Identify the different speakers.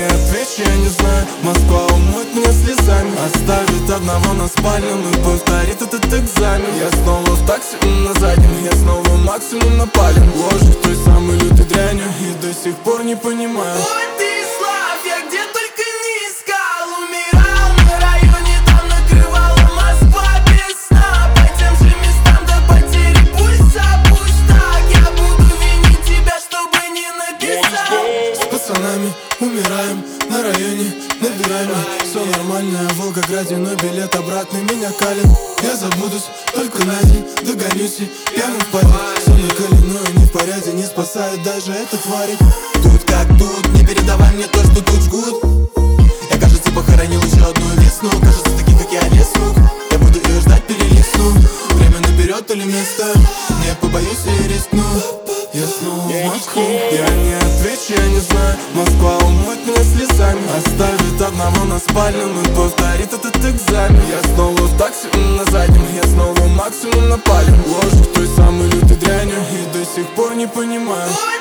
Speaker 1: отвечу, я не знаю. Москва умоет меня слезами, оставит одного на спальню, и повторит этот экзамен. Я снова в такси на заднем, я снова максимум напален. Ложь той самой лютой дрянью, и до сих пор не понимаю.
Speaker 2: Владислав, я где только не искал, умирал на районе, там накрывала Москва без сна. По тем же местам до потери пульса. Пусть так, я буду винить тебя, чтобы не написал.
Speaker 1: С пацанами умираем на районе, набираем. Все нормально, в Волгограде, но билет обратный меня калит. Я забудусь только на день, догонюсь и пьяным в паре. Все накалено и не в порядке, не спасает даже эта тварь.
Speaker 3: Тут как тут, не передавай мне то, что тут жгут. Я, кажется, похоронил еще одну весну. Кажется, таких, как я, не смог. Я буду ее ждать, перелистну. Время наперед или место, не побоюсь и рискну.
Speaker 1: Я снова в Москву, я не отвечу, я не знаю. Москва умоет меня слезами, оставит одного на спальню, и повторит этот экзамен. Я снова в такси на заднем, я снова максимум напален. Ложь той самой лютой дрянью, и до сих пор не понимаю.